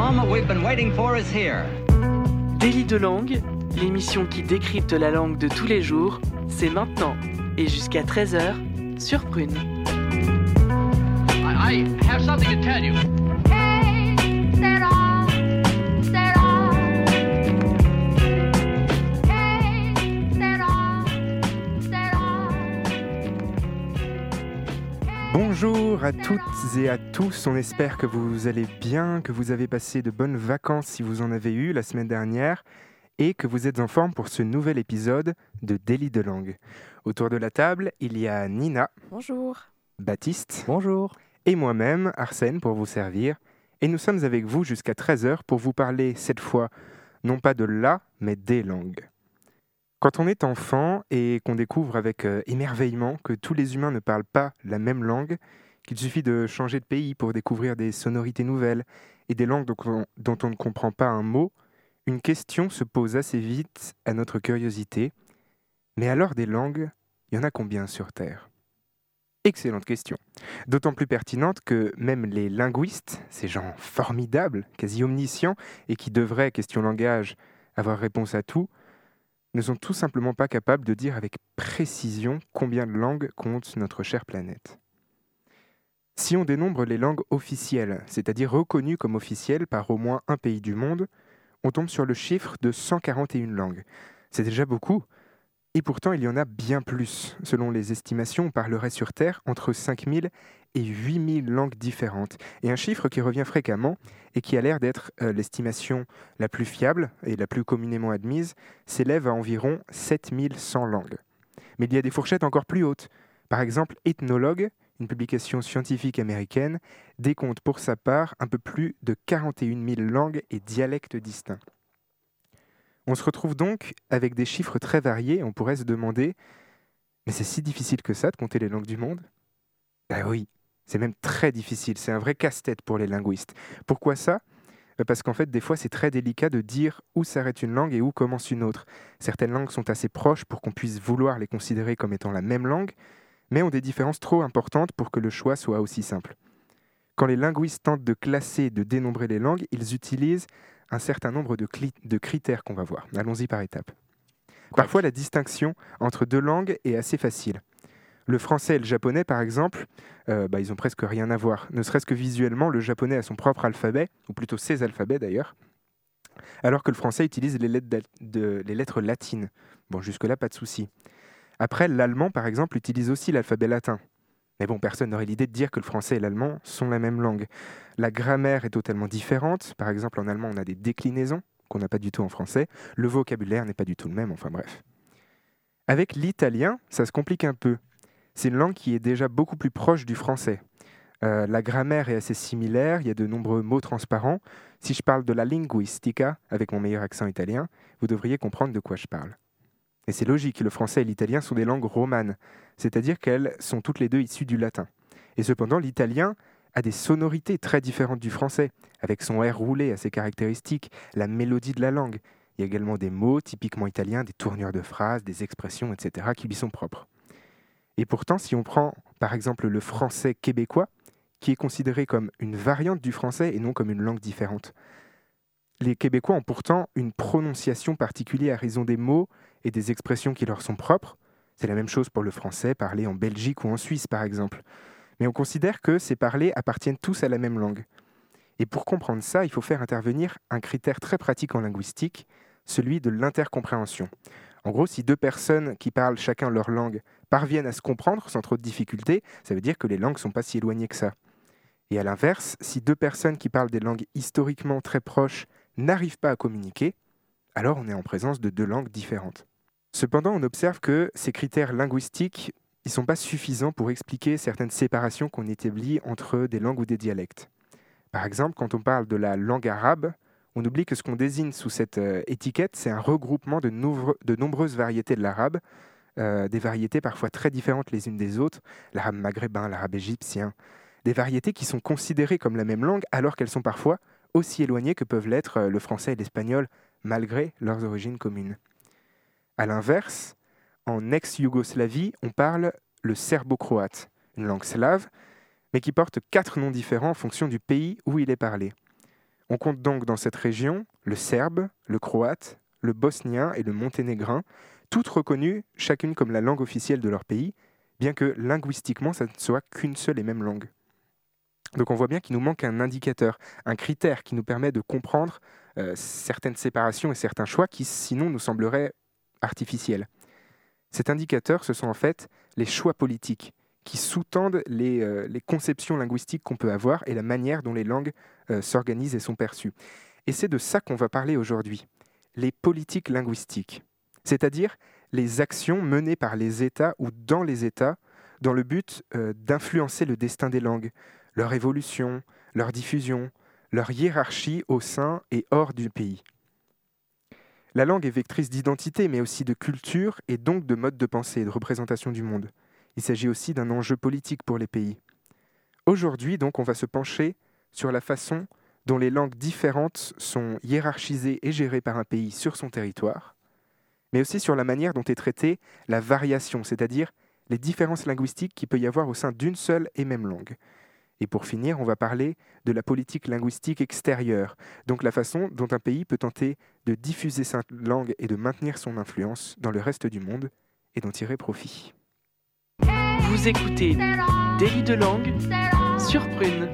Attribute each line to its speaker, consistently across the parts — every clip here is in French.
Speaker 1: moment we've been waiting for is here.
Speaker 2: Délit de langue, l'émission qui décrypte la langue de tous les jours, c'est maintenant et jusqu'à 13h sur Prune.
Speaker 3: I have something to tell you.
Speaker 4: Hey, Sarah, Sarah. Hey, Sarah, Sarah.
Speaker 5: Bonjour à toutes et à tous, on espère que vous allez bien, que vous avez passé de bonnes vacances si vous en avez eu la semaine dernière et que vous êtes en forme pour ce nouvel épisode de Délit de langue. Autour de la table, il y a Nina.
Speaker 2: Bonjour.
Speaker 5: Baptiste.
Speaker 6: Bonjour.
Speaker 5: Et moi-même, Arsène, pour vous servir. Et nous sommes avec vous jusqu'à 13h pour vous parler cette fois, non pas de la, mais des langues. Quand on est enfant et qu'on découvre avec émerveillement que tous les humains ne parlent pas la même langue, qu'il suffit de changer de pays pour découvrir des sonorités nouvelles et des langues dont on ne comprend pas un mot, une question se pose assez vite à notre curiosité. Mais alors des langues, il y en a combien sur Terre ? Excellente question. D'autant plus pertinente que même les linguistes, ces gens formidables, quasi omniscients, et qui devraient, question langage, avoir réponse à tout, ne sont tout simplement pas capables de dire avec précision combien de langues compte notre chère planète. Si on dénombre les langues officielles, c'est-à-dire reconnues comme officielles par au moins un pays du monde, on tombe sur le chiffre de 141 langues. C'est déjà beaucoup, et pourtant il y en a bien plus. Selon les estimations, on parlerait sur Terre entre 5000 et 8000 langues différentes. Et un chiffre qui revient fréquemment et qui a l'air d'être l'estimation la plus fiable et la plus communément admise, s'élève à environ 7100 langues. Mais il y a des fourchettes encore plus hautes. Par exemple, Ethnologue, une publication scientifique américaine, décompte pour sa part un peu plus de 41 000 langues et dialectes distincts. On se retrouve donc avec des chiffres très variés et on pourrait se demander « Mais c'est si difficile que ça de compter les langues du monde ?» Ben oui, c'est même très difficile, c'est un vrai casse-tête pour les linguistes. Pourquoi ça ? Parce qu'en fait, des fois, c'est très délicat de dire où s'arrête une langue et où commence une autre. Certaines langues sont assez proches pour qu'on puisse vouloir les considérer comme étant la même langue, mais ont des différences trop importantes pour que le choix soit aussi simple. Quand les linguistes tentent de classer et de dénombrer les langues, ils utilisent un certain nombre de critères qu'on va voir. Allons-y par étapes. Parfois, la distinction entre deux langues est assez facile. Le français et le japonais, par exemple, ils ont presque rien à voir. Ne serait-ce que visuellement, le japonais a son propre alphabet, ou plutôt ses alphabets d'ailleurs, alors que le français utilise les lettres latines. Bon, jusque-là, pas de souci. Après, l'allemand, par exemple, utilise aussi l'alphabet latin. Mais bon, personne n'aurait l'idée de dire que le français et l'allemand sont la même langue. La grammaire est totalement différente. Par exemple, en allemand, on a des déclinaisons qu'on n'a pas du tout en français. Le vocabulaire n'est pas du tout le même, enfin bref. Avec l'italien, ça se complique un peu. C'est une langue qui est déjà beaucoup plus proche du français. La grammaire est assez similaire, il y a de nombreux mots transparents. Si je parle de la linguistica, avec mon meilleur accent italien, vous devriez comprendre de quoi je parle. Et c'est logique, le français et l'italien sont des langues romanes, c'est-à-dire qu'elles sont toutes les deux issues du latin. Et cependant, l'italien a des sonorités très différentes du français, avec son R roulé assez caractéristique, la mélodie de la langue. Il y a également des mots typiquement italiens, des tournures de phrases, des expressions, etc., qui lui sont propres. Et pourtant, si on prend par exemple le français québécois, qui est considéré comme une variante du français et non comme une langue différente, les Québécois ont pourtant une prononciation particulière à raison des mots et des expressions qui leur sont propres. C'est la même chose pour le français parlé en Belgique ou en Suisse, par exemple. Mais on considère que ces parlers appartiennent tous à la même langue. Et pour comprendre ça, il faut faire intervenir un critère très pratique en linguistique, celui de l'intercompréhension. En gros, si deux personnes qui parlent chacun leur langue parviennent à se comprendre sans trop de difficultés, ça veut dire que les langues ne sont pas si éloignées que ça. Et à l'inverse, si deux personnes qui parlent des langues historiquement très proches n'arrivent pas à communiquer, alors on est en présence de deux langues différentes. Cependant, on observe que ces critères linguistiques ne sont pas suffisants pour expliquer certaines séparations qu'on établit entre des langues ou des dialectes. Par exemple, quand on parle de la langue arabe, on oublie que ce qu'on désigne sous cette étiquette, c'est un regroupement de nombreuses variétés de l'arabe, des variétés parfois très différentes les unes des autres, l'arabe maghrébin, l'arabe égyptien, des variétés qui sont considérées comme la même langue alors qu'elles sont parfois aussi éloignées que peuvent l'être le français et l'espagnol, malgré leurs origines communes. A l'inverse, en ex-Yougoslavie, on parle le serbo-croate, une langue slave, mais qui porte 4 noms différents en fonction du pays où il est parlé. On compte donc dans cette région le serbe, le croate, le bosnien et le monténégrin, toutes reconnues chacune comme la langue officielle de leur pays, bien que linguistiquement ça ne soit qu'une seule et même langue. Donc on voit bien qu'il nous manque un indicateur, un critère qui nous permet de comprendre certaines séparations et certains choix qui sinon nous sembleraient artificiels. Cet indicateur, ce sont en fait les choix politiques qui sous-tendent les conceptions linguistiques qu'on peut avoir et la manière dont les langues s'organisent et sont perçues. Et c'est de ça qu'on va parler aujourd'hui, les politiques linguistiques, c'est-à-dire les actions menées par les États ou dans les États dans le but d'influencer le destin des langues, leur évolution, leur diffusion, leur hiérarchie au sein et hors du pays. La langue est vectrice d'identité, mais aussi de culture et donc de mode de pensée et de représentation du monde. Il s'agit aussi d'un enjeu politique pour les pays. Aujourd'hui, donc, on va se pencher sur la façon dont les langues différentes sont hiérarchisées et gérées par un pays sur son territoire, mais aussi sur la manière dont est traitée la variation, c'est-à-dire les différences linguistiques qu'il peut y avoir au sein d'une seule et même langue. Et pour finir, on va parler de la politique linguistique extérieure, donc la façon dont un pays peut tenter de diffuser sa langue et de maintenir son influence dans le reste du monde et d'en tirer profit.
Speaker 2: Vous écoutez Délit de langue sur Prune.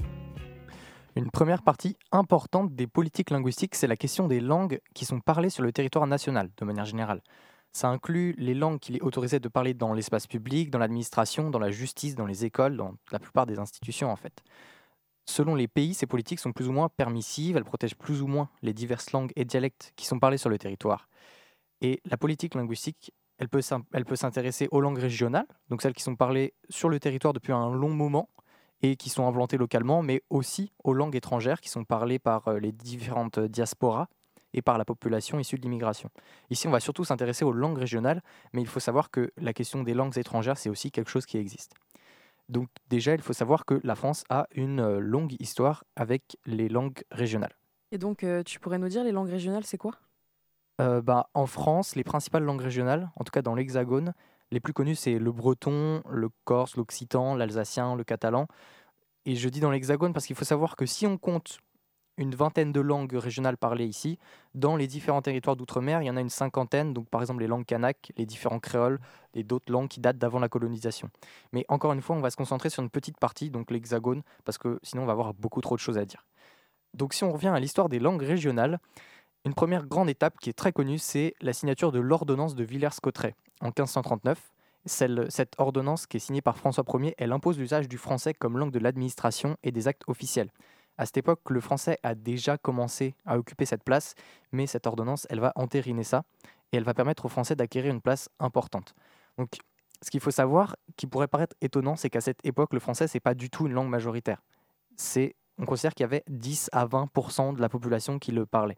Speaker 3: Une première partie importante des politiques linguistiques, c'est la question des langues qui sont parlées sur le territoire national, de manière générale. Ça inclut les langues qu'il est autorisé de parler dans l'espace public, dans l'administration, dans la justice, dans les écoles, dans la plupart des institutions en fait. Selon les pays, ces politiques sont plus ou moins permissives, elles protègent plus ou moins les diverses langues et dialectes qui sont parlés sur le territoire. Et la politique linguistique, elle peut s'intéresser aux langues régionales, donc celles qui sont parlées sur le territoire depuis un long moment et qui sont implantées localement, mais aussi aux langues étrangères qui sont parlées par les différentes diasporas et par la population issue de l'immigration. Ici, on va surtout s'intéresser aux langues régionales, mais il faut savoir que la question des langues étrangères, c'est aussi quelque chose qui existe. Donc déjà, il faut savoir que la France a une longue histoire avec les langues régionales.
Speaker 6: Et donc, tu pourrais nous dire, les langues régionales, c'est quoi ?
Speaker 3: En France, les principales langues régionales, en tout cas dans l'Hexagone, les plus connues, c'est le breton, le corse, l'occitan, l'alsacien, le catalan. Et je dis dans l'Hexagone parce qu'il faut savoir que si on compte une vingtaine de langues régionales parlées ici, dans les différents territoires d'outre-mer, il y en a une cinquantaine, donc par exemple les langues kanak, les différents créoles et d'autres langues qui datent d'avant la colonisation. Mais encore une fois, on va se concentrer sur une petite partie, donc l'Hexagone, parce que sinon on va avoir beaucoup trop de choses à dire. Donc si on revient à l'histoire des langues régionales, une première grande étape qui est très connue, c'est la signature de l'ordonnance de Villers-Cotterêts en 1539. Cette ordonnance qui est signée par François Ier, elle impose l'usage du français comme langue de l'administration et des actes officiels. À cette époque, le français a déjà commencé à occuper cette place, mais cette ordonnance, elle va entériner ça et elle va permettre aux Français d'acquérir une place importante. Donc, ce qu'il faut savoir, qui pourrait paraître étonnant, c'est qu'à cette époque, le français, c'est pas du tout une langue majoritaire. On considère qu'il y avait 10 à 20% de la population qui le parlait.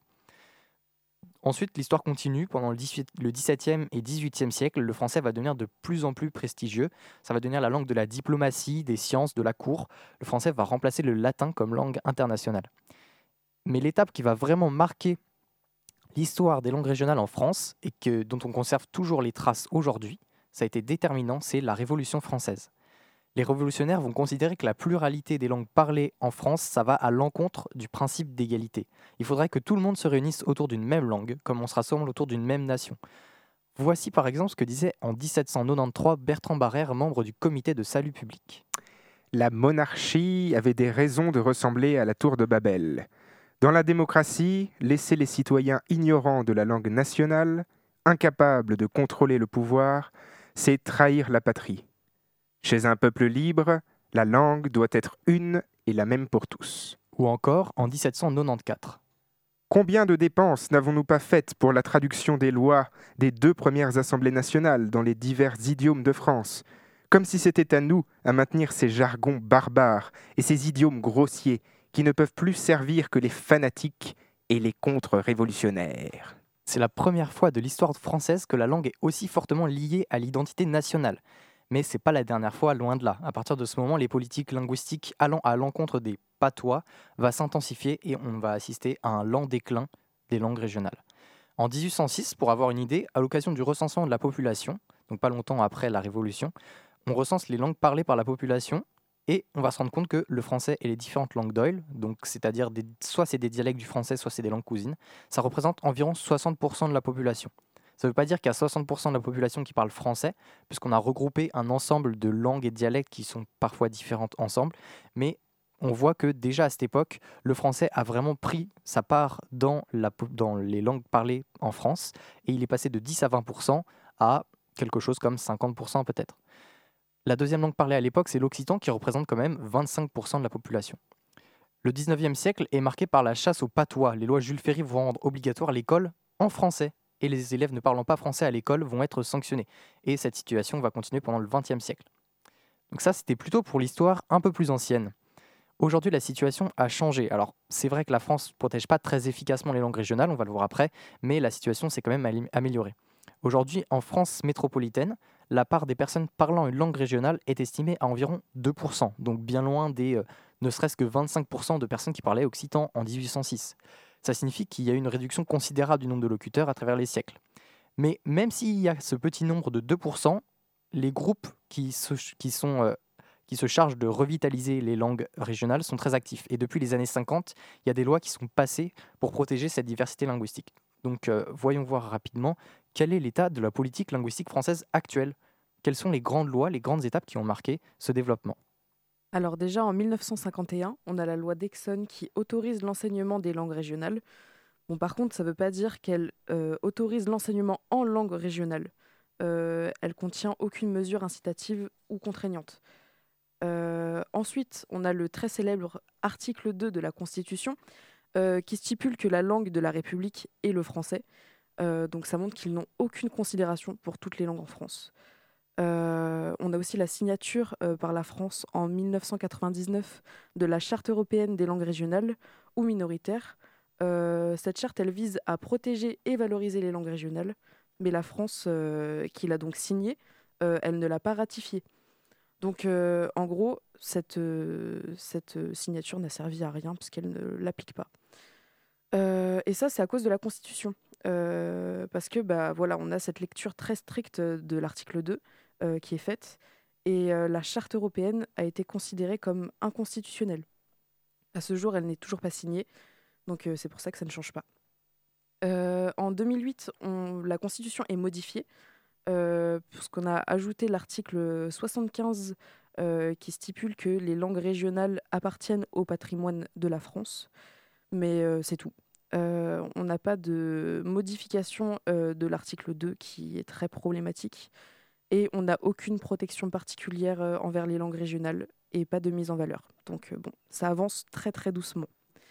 Speaker 3: Ensuite, l'histoire continue. Pendant le XVIIe et XVIIIe siècle, le français va devenir de plus en plus prestigieux. Ça va devenir la langue de la diplomatie, des sciences, de la cour. Le français va remplacer le latin comme langue internationale. Mais l'étape qui va vraiment marquer l'histoire des langues régionales en France, et dont on conserve toujours les traces aujourd'hui, ça a été déterminant, c'est la Révolution française. Les révolutionnaires vont considérer que la pluralité des langues parlées en France, ça va à l'encontre du principe d'égalité. Il faudrait que tout le monde se réunisse autour d'une même langue, comme on se rassemble autour d'une même nation. Voici par exemple ce que disait en 1793 Bertrand Barrère, membre du comité de salut public.
Speaker 5: La monarchie avait des raisons de ressembler à la tour de Babel. Dans la démocratie, laisser les citoyens ignorants de la langue nationale, incapables de contrôler le pouvoir, c'est trahir la patrie. Chez un peuple libre, la langue doit être une et la même pour tous.
Speaker 3: Ou encore en 1794.
Speaker 5: Combien de dépenses n'avons-nous pas faites pour la traduction des lois des 2 premières assemblées nationales dans les divers idiomes de France, comme si c'était à nous à maintenir ces jargons barbares et ces idiomes grossiers qui ne peuvent plus servir que les fanatiques et les contre-révolutionnaires.
Speaker 3: C'est la première fois de l'histoire française que la langue est aussi fortement liée à l'identité nationale. Mais ce n'est pas la dernière fois, loin de là. À partir de ce moment, les politiques linguistiques allant à l'encontre des patois va s'intensifier et on va assister à un lent déclin des langues régionales. En 1806, pour avoir une idée, à l'occasion du recensement de la population, donc pas longtemps après la Révolution, on recense les langues parlées par la population Et on va se rendre compte que le français et les différentes langues d'oïl, donc c'est-à-dire soit c'est des dialectes du français, soit c'est des langues cousines, ça représente environ 60% de la population. Ça ne veut pas dire qu'il y a 60% de la population qui parle français, puisqu'on a regroupé un ensemble de langues et dialectes qui sont parfois différentes ensemble, mais on voit que déjà à cette époque, le français a vraiment pris sa part dans les langues parlées en France, et il est passé de 10 à 20% à quelque chose comme 50% peut-être. La deuxième langue parlée à l'époque, c'est l'occitan qui représente quand même 25% de la population. Le 19e siècle est marqué par la chasse au patois. Les lois Jules Ferry vont rendre obligatoire l'école en français et les élèves ne parlant pas français à l'école vont être sanctionnés. Et cette situation va continuer pendant le 20e siècle. Donc ça, c'était plutôt pour l'histoire un peu plus ancienne. Aujourd'hui, la situation a changé. Alors, c'est vrai que la France ne protège pas très efficacement les langues régionales, on va le voir après, mais la situation s'est quand même améliorée. Aujourd'hui, en France métropolitaine, la part des personnes parlant une langue régionale est estimée à environ 2%, donc bien loin des ne serait-ce que 25% de personnes qui parlaient occitan en 1806. Ça signifie qu'il y a eu une réduction considérable du nombre de locuteurs à travers les siècles. Mais même s'il y a ce petit nombre de 2%, les groupes qui se chargent de revitaliser les langues régionales sont très actifs. Et depuis les années 50, il y a des lois qui sont passées pour protéger cette diversité linguistique. Donc voyons voir rapidement quel est l'état de la politique linguistique française actuelle. Quelles sont les grandes lois, les grandes étapes qui ont marqué ce développement?
Speaker 6: Alors déjà, en 1951, on a la loi d'Exon qui autorise l'enseignement des langues régionales. Bon, par contre, ça ne veut pas dire qu'elle autorise l'enseignement en langue régionale. Elle contient aucune mesure incitative ou contraignante. Ensuite, on a le très célèbre article 2 de la Constitution qui stipule que la langue de la République est le français. Donc ça montre qu'ils n'ont aucune considération pour toutes les langues en France. On a aussi la signature par la France en 1999 de la Charte européenne des langues régionales ou minoritaires. Cette charte, elle vise à protéger et valoriser les langues régionales, mais la France, qui l'a donc signée, elle ne l'a pas ratifiée. Donc, en gros, cette signature n'a servi à rien puisqu'elle ne l'applique pas. Et ça, c'est à cause de la Constitution. Parce que, voilà, on a cette lecture très stricte de l'article 2 qui est faite. Et la Charte européenne a été considérée comme inconstitutionnelle. À ce jour, elle n'est toujours pas signée. Donc, c'est pour ça que ça ne change pas. En 2008, la Constitution est modifiée. Puisqu'on a ajouté l'article 75 qui stipule que les langues régionales appartiennent au patrimoine de la France. Mais c'est tout. On n'a pas de modification de l'article 2 qui est très problématique. Et on n'a aucune protection particulière envers les langues régionales et pas de mise en valeur. Donc bon, ça avance très très doucement.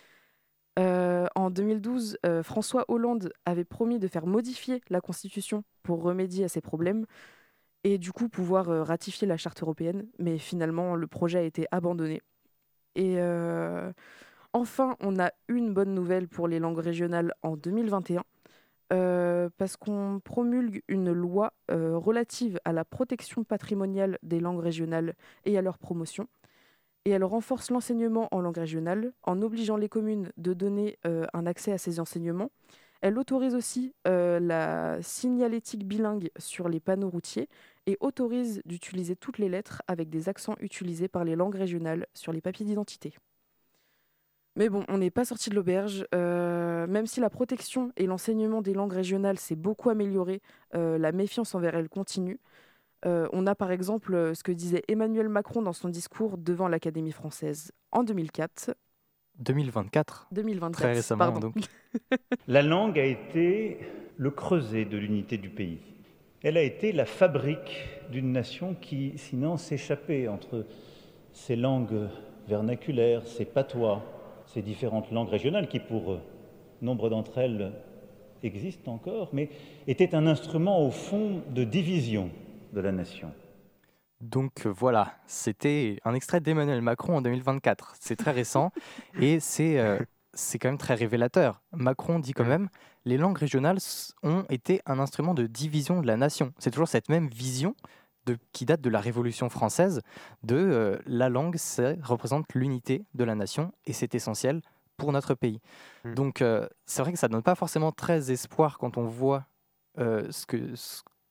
Speaker 6: En 2012, François Hollande avait promis de faire modifier la Constitution pour remédier à ces problèmes et du coup pouvoir ratifier la Charte européenne. Mais finalement, le projet a été abandonné. Et enfin, on a une bonne nouvelle pour les langues régionales en 2021 parce qu'on promulgue une loi relative à la protection patrimoniale des langues régionales et à leur promotion. Et elle renforce l'enseignement en langue régionale en obligeant les communes de donner un accès à ces enseignements. Elle autorise aussi la signalétique bilingue sur les panneaux routiers et autorise d'utiliser toutes les lettres avec des accents utilisés par les langues régionales sur les papiers d'identité. Mais bon, on n'est pas sorti de l'auberge. Même si la protection et l'enseignement des langues régionales s'est beaucoup amélioré, la méfiance envers elles continue. On a par exemple ce que disait Emmanuel Macron dans son discours devant l'Académie française en 2004.
Speaker 3: 2024. Très récemment,
Speaker 6: pardon.
Speaker 3: donc.
Speaker 7: La langue a été le creuset de l'unité du pays. Elle a été la fabrique d'une nation qui, sinon, s'échappait entre ces langues vernaculaires, ces patois, ces différentes langues régionales qui, pour nombre d'entre elles, existent encore, mais étaient un instrument, au fond, de division de la nation.
Speaker 3: Donc voilà, c'était un extrait d'Emmanuel Macron en 2024. C'est très récent et c'est quand même très révélateur. Macron dit quand même « Les langues régionales ont été un instrument de division de la nation ». C'est toujours cette même vision qui date de la Révolution française, la langue, ça représente l'unité de la nation et c'est essentiel pour notre pays. Donc c'est vrai que ça ne donne pas forcément très espoir quand on voit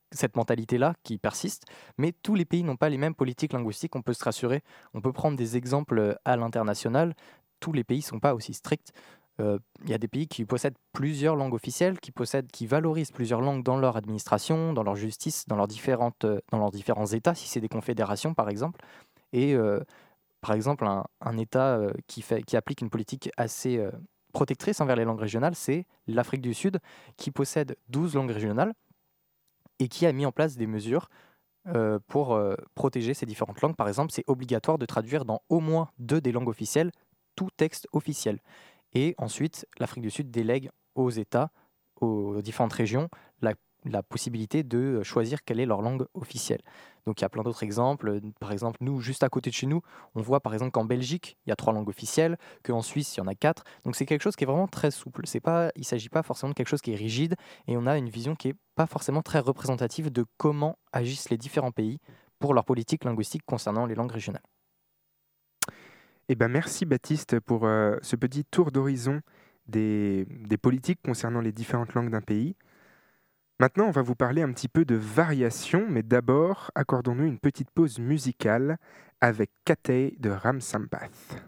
Speaker 3: cette mentalité-là qui persiste, mais tous les pays n'ont pas les mêmes politiques linguistiques, on peut se rassurer. On peut prendre des exemples à l'international, tous les pays ne sont pas aussi stricts. Il y a des pays qui possèdent plusieurs langues officielles, qui valorisent plusieurs langues dans leur administration, dans leur justice, dans leurs différents États, si c'est des confédérations par exemple. Et par exemple, un État qui applique une politique assez protectrice envers les langues régionales, c'est l'Afrique du Sud, qui possède 12 langues régionales et qui a mis en place des mesures pour protéger ces différentes langues. Par exemple, c'est obligatoire de traduire dans au moins 2 des langues officielles tout texte officiel. Et ensuite, l'Afrique du Sud délègue aux États, aux différentes régions, la possibilité de choisir quelle est leur langue officielle. Donc il y a plein d'autres exemples. Par exemple, nous, juste à côté de chez nous, on voit par exemple qu'en Belgique, il y a 3 langues officielles, qu'en Suisse, il y en a 4. Donc c'est quelque chose qui est vraiment très souple. Il ne s'agit pas forcément de quelque chose qui est rigide, et on a une vision qui n'est pas forcément très représentative de comment agissent les différents pays pour leur politique linguistique concernant les langues régionales.
Speaker 5: Eh ben, merci Baptiste pour ce petit tour d'horizon des politiques concernant les différentes langues d'un pays. Maintenant, on va vous parler un petit peu de variation, mais d'abord, accordons-nous une petite pause musicale avec Katay de Ram Sampath.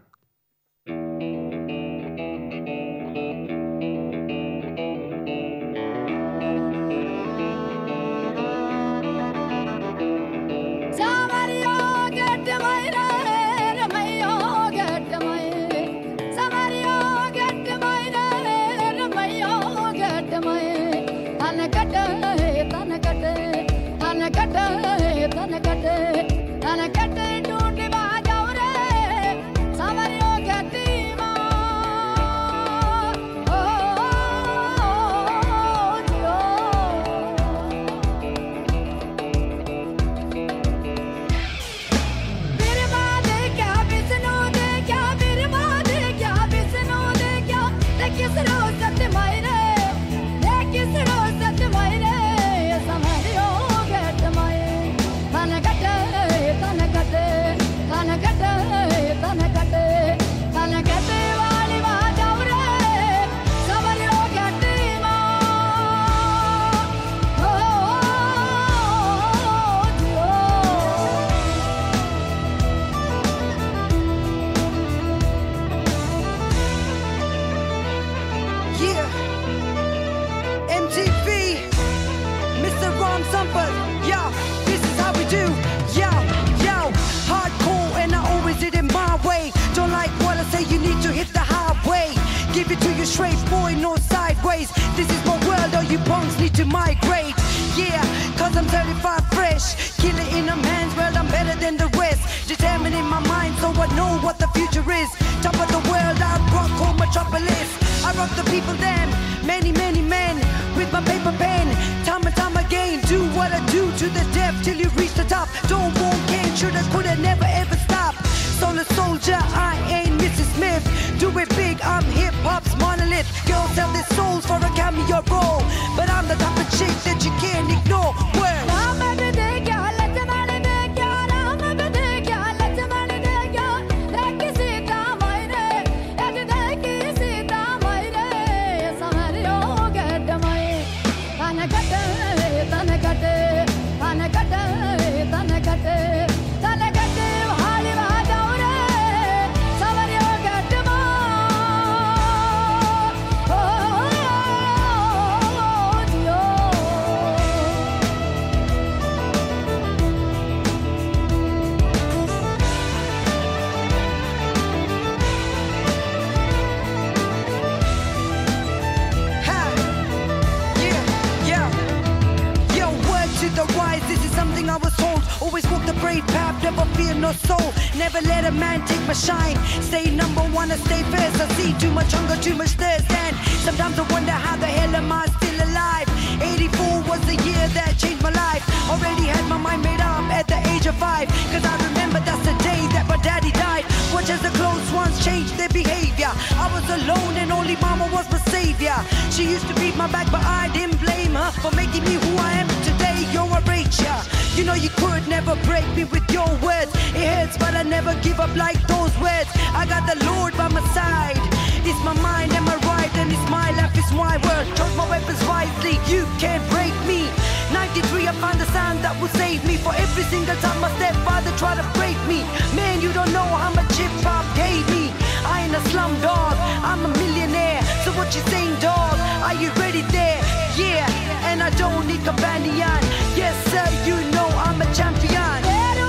Speaker 8: Straight boy, no sideways. This is my world, all you punks need to migrate. Yeah, cause I'm 35 fresh. Kill it in a man's world, I'm better than the rest. Determined in my mind, so I know what the future is. Top of the world, I rock home metropolis. I rock the people then, many, many men. With my paper pen, time and time again. Do what I do to the depth till you reach the top. Don't want, can't, shoulda, coulda, never ever stop. Solar soldier, I ain't Mrs. Smith. Do it big, I'm hip-hop's monolith. Girls sell their souls for a cameo role, but I'm the type of chick that you can't ignore. Where? Path, never fear no soul. Never let a man take my shine. Stay number one and stay fast. I see too much hunger, too much thirst, and sometimes I wonder how the hell am I still alive. 84 was the year that changed my life. Already had my mind made up at the age of 5. Cause I remember that's the day that my daddy died. Watch as the close ones changed their behavior. I was alone and only mama was my savior. She used to beat my back but I didn't blame her for making me who I am today. Yo, I rate ya. You know you could never break me with your words. It hurts but I never give up like those words. I got the Lord by my side. It's my mind and my right, and it's my life, it's my world. Choose my weapons wisely, you can't break me. 93 I found the sound that will save me. For every single time my stepfather tried to break me. Man, you don't know how much hip hop gave me. I ain't a slum dog, I'm a millionaire. So what you saying, dog? Are you ready there? Yeah, and I don't need companion. Yes sir, you know I'm a champion.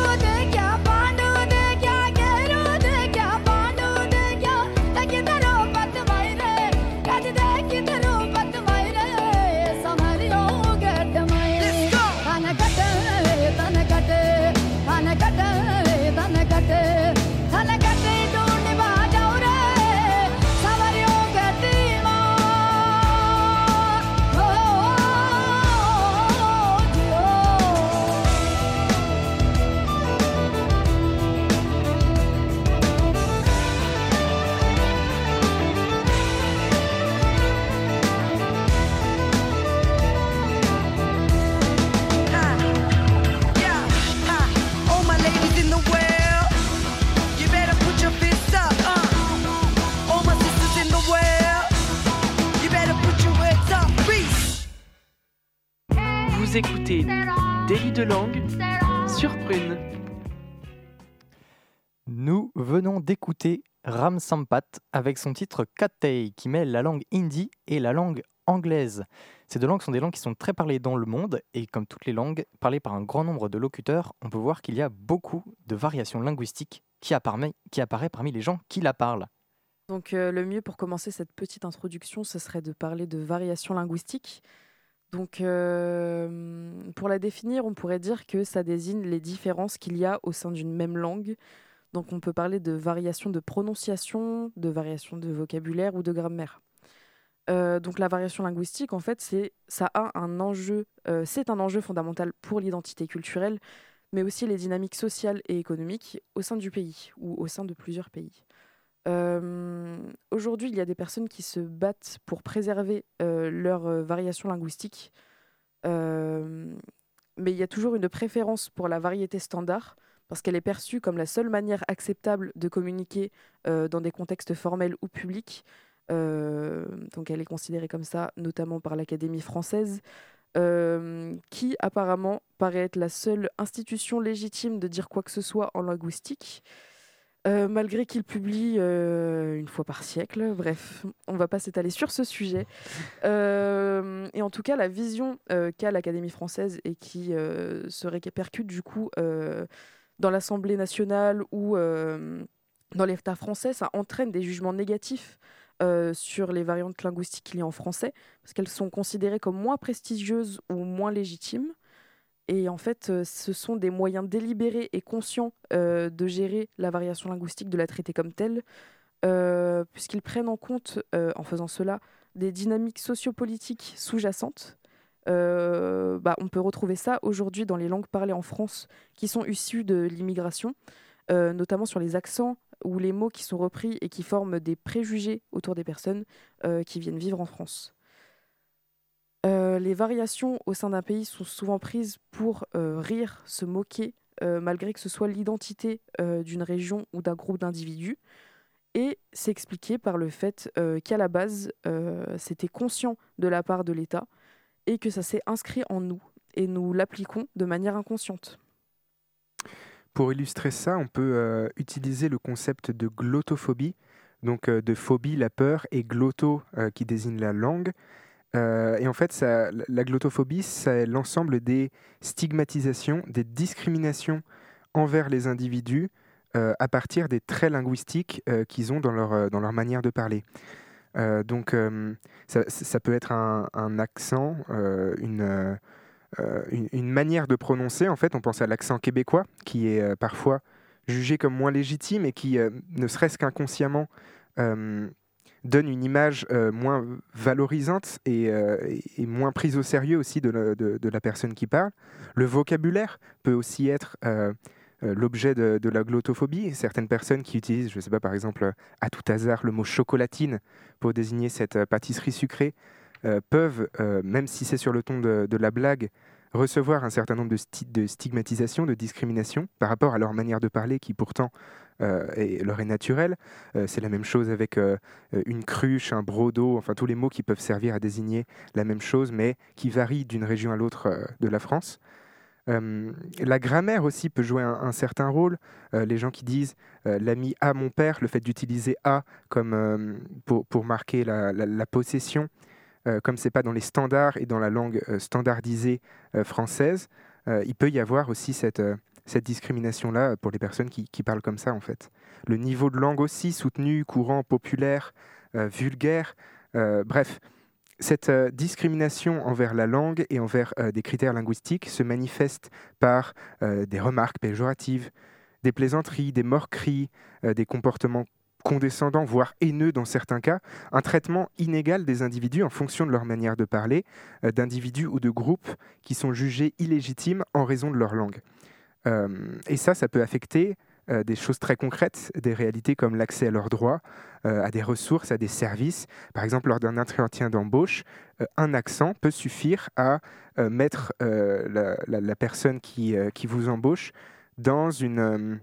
Speaker 2: Vous écoutez Délit de langue sur Prune.
Speaker 3: Nous venons d'écouter Ram Sampat avec son titre Kattei qui mêle la langue hindi et la langue anglaise. Ces deux langues sont des langues qui sont très parlées dans le monde et comme toutes les langues parlées par un grand nombre de locuteurs, on peut voir qu'il y a beaucoup de variations linguistiques qui apparaît parmi les gens qui la parlent.
Speaker 6: Donc le mieux pour commencer cette petite introduction, ce serait de parler de variations linguistiques. Donc pour la définir, on pourrait dire que ça désigne les différences qu'il y a au sein d'une même langue. Donc on peut parler de variations de prononciation, de variations de vocabulaire ou de grammaire. Donc la variation linguistique, en fait, c'est un enjeu fondamental pour l'identité culturelle, mais aussi les dynamiques sociales et économiques au sein du pays ou au sein de plusieurs pays. Aujourd'hui, il y a des personnes qui se battent pour préserver leur variation linguistique, mais il y a toujours une préférence pour la variété standard, parce qu'elle est perçue comme la seule manière acceptable de communiquer dans des contextes formels ou publics. Donc elle est considérée comme ça, notamment par l'Académie française, qui apparemment paraît être la seule institution légitime de dire quoi que ce soit en linguistique. Malgré qu'il publie une fois par siècle. Bref, on ne va pas s'étaler sur ce sujet. Et en tout cas, la vision qu'a l'Académie française et qui se répercute du coup dans l'Assemblée nationale ou dans l'État français, ça entraîne des jugements négatifs sur les variantes linguistiques qu'il y a en français, parce qu'elles sont considérées comme moins prestigieuses ou moins légitimes. Et en fait, ce sont des moyens délibérés et conscients de gérer la variation linguistique, de la traiter comme telle, puisqu'ils prennent en compte, en faisant cela, des dynamiques sociopolitiques sous-jacentes. On peut retrouver ça aujourd'hui dans les langues parlées en France qui sont issues de l'immigration, notamment sur les accents ou les mots qui sont repris et qui forment des préjugés autour des personnes qui viennent vivre en France. Les variations au sein d'un pays sont souvent prises pour rire, se moquer, malgré que ce soit l'identité d'une région ou d'un groupe d'individus. Et c'est expliqué par le fait qu'à la base, c'était conscient de la part de l'État et que ça s'est inscrit en nous et nous l'appliquons de manière inconsciente.
Speaker 5: Pour illustrer ça, on peut utiliser le concept de glottophobie, donc de phobie, la peur, et glotto qui désigne la langue. Et en fait, la glottophobie, c'est l'ensemble des stigmatisations, des discriminations envers les individus à partir des traits linguistiques qu'ils ont dans leur manière de parler. Donc, ça peut être un accent, une manière de prononcer. En fait, on pense à l'accent québécois, qui est parfois jugé comme moins légitime et qui, ne serait-ce qu'inconsciemment, donne une image moins valorisante et moins prise au sérieux aussi de la personne qui parle. Le vocabulaire peut aussi être l'objet de la glottophobie. Certaines personnes qui utilisent, je ne sais pas, par exemple, à tout hasard, le mot chocolatine pour désigner cette pâtisserie sucrée, peuvent, même si c'est sur le ton de la blague, recevoir un certain nombre de stigmatisations, de discriminations par rapport à leur manière de parler qui pourtant leur est naturelle. C'est la même chose avec une cruche, un brodo, enfin tous les mots qui peuvent servir à désigner la même chose mais qui varient d'une région à l'autre de la France. La grammaire aussi peut jouer un certain rôle. Les gens qui disent l'ami à mon père, le fait d'utiliser à comme pour marquer la possession, comme c'est pas dans les standards et dans la langue standardisée française, il peut y avoir aussi cette discrimination-là pour les personnes qui parlent comme ça en fait. Le niveau de langue aussi, soutenu, courant, populaire, vulgaire, bref. Cette discrimination envers la langue et envers des critères linguistiques se manifeste par des remarques péjoratives, des plaisanteries, des moqueries, des comportements condescendants, voire haineux dans certains cas, un traitement inégal des individus en fonction de leur manière de parler, d'individus ou de groupes qui sont jugés illégitimes en raison de leur langue. Et ça peut affecter des choses très concrètes, des réalités comme l'accès à leurs droits, à des ressources, à des services. Par exemple, lors d'un entretien d'embauche, un accent peut suffire à mettre la personne qui vous embauche dans une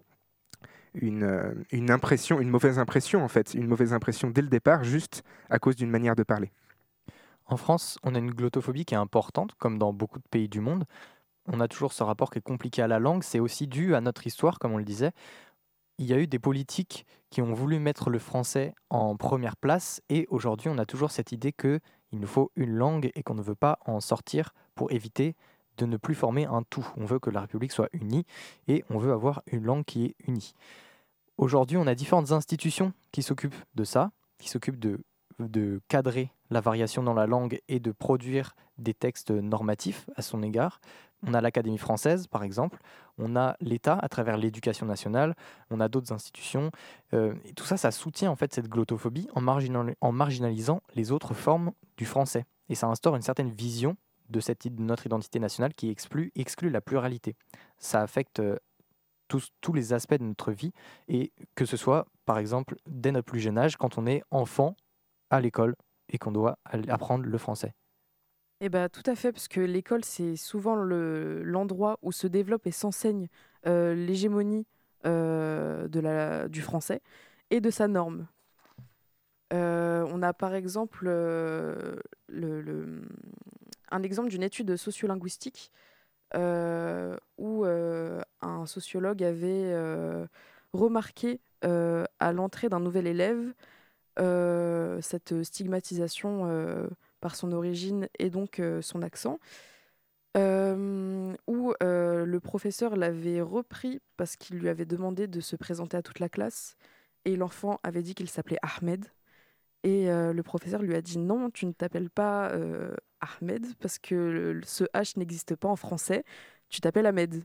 Speaker 5: impression, une mauvaise impression en fait, une mauvaise impression dès le départ, juste à cause d'une manière de parler.
Speaker 3: En France, on a une glottophobie qui est importante, comme dans beaucoup de pays du monde. On a toujours ce rapport qui est compliqué à la langue. C'est aussi dû à notre histoire, comme on le disait. Il y a eu des politiques qui ont voulu mettre le français en première place et aujourd'hui, on a toujours cette idée qu'il nous faut une langue et qu'on ne veut pas en sortir pour éviter de ne plus former un tout. On veut que la République soit unie et on veut avoir une langue qui est unie. Aujourd'hui, on a différentes institutions qui s'occupent de ça, qui s'occupent de cadrer la variation dans la langue et de produire des textes normatifs à son égard. On a l'Académie française, par exemple. On a l'État à travers l'éducation nationale. On a d'autres institutions. Et tout ça, ça soutient en fait cette glottophobie en marginalisant les autres formes du français. Et ça instaure une certaine vision de notre identité nationale qui exclut la pluralité. Ça affecte tous les aspects de notre vie, et que ce soit, par exemple, dès notre plus jeune âge, quand on est enfant à l'école et qu'on doit apprendre le français.
Speaker 6: Eh bien, tout à fait, parce que l'école, c'est souvent l'endroit où se développe et s'enseigne l'hégémonie du français et de sa norme. On a par exemple un exemple d'une étude sociolinguistique où un sociologue avait remarqué à l'entrée d'un nouvel élève cette stigmatisation par son origine et donc son accent, où le professeur l'avait repris parce qu'il lui avait demandé de se présenter à toute la classe et l'enfant avait dit qu'il s'appelait Ahmed. Et le professeur lui a dit non, tu ne t'appelles pas Ahmed parce que ce H n'existe pas en français, tu t'appelles Ahmed.